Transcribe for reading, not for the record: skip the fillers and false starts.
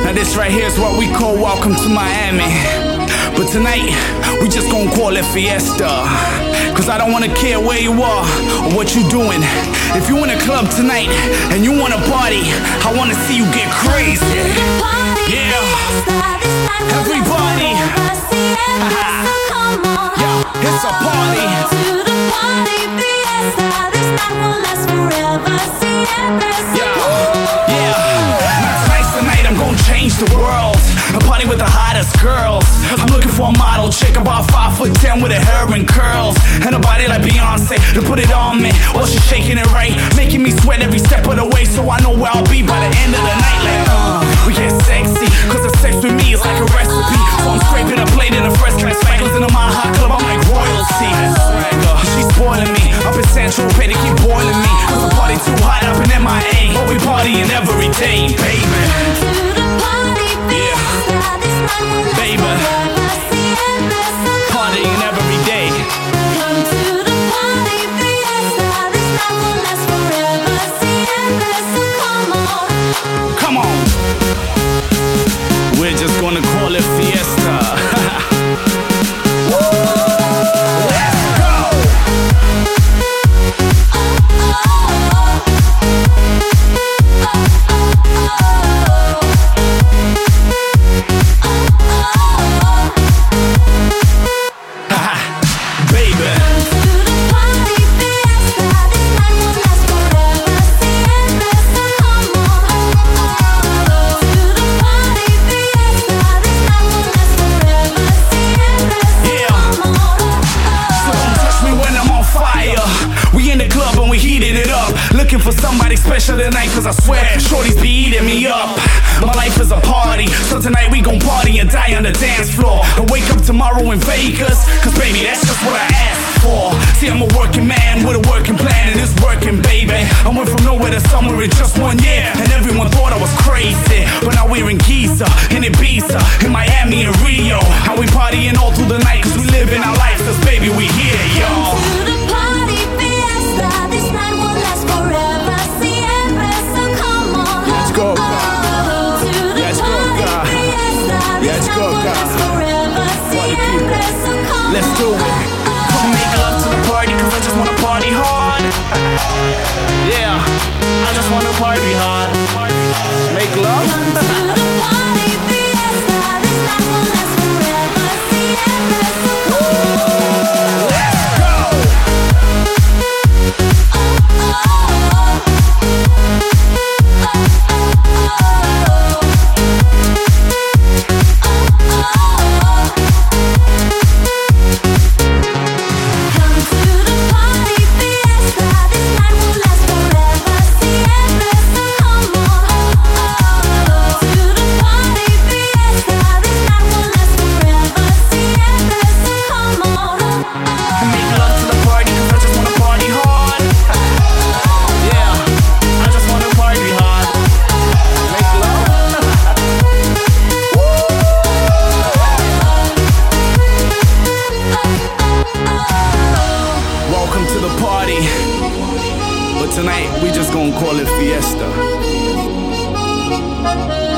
Now this right here is what we call Welcome to Miami. But tonight, we just gon' call it Fiesta. Cause I don't wanna care where you are or what you doing. If you in a club tonight and you wanna party, I wanna see you get crazy. Yeah, everybody. Yo, it's a party. I'm gonna change the world. A party with the hottest girls. I'm looking for a model chick about 5'10" with her hair and curls and a body like Beyonce to put it on me. While she's shaking it right, making me sweat every step of the way, so I know where I'll be by the end of the night. Like, we get sexy, cause the sex with me is like a recipe. So I'm scraping a plate in a first class spangles in a my hot club. I'm like royalty. She's spoiling me up in Central Pay to keep boiling me. Cause the party too hot up in MIA, but we partying every day, baby. Baby, partying every day. Come to the party, Fiesta. This night will last forever. Siempre, so come on. Come on. We're just gonna call it Fiesta. Looking for somebody special tonight, cause I swear shorties be eating me up. My life is a party, so tonight we gon' party and die on the dance floor. And wake up tomorrow in Vegas, cause baby, that's just what I asked for. See, I'm a working man with a working plan, and it's working, baby. I went from nowhere to somewhere in just 1 year, and everyone thought I was crazy. But now we're in Giza, in Ibiza, in Miami and Rio. How we partying all through the night, cause we living our lives, cause baby, we here, y'all. This night will last forever. Siempre, so come on. Let's go, God. Let's go, God. Let's go, God. Let's do it. Come make love to the party, cause I just wanna party hard. Yeah, I just wanna party hard. Make love. Come to the party, Fiesta. This night will last forever. Siempre, so come on. Let's go. Tonight, we just gonna call it Fiesta.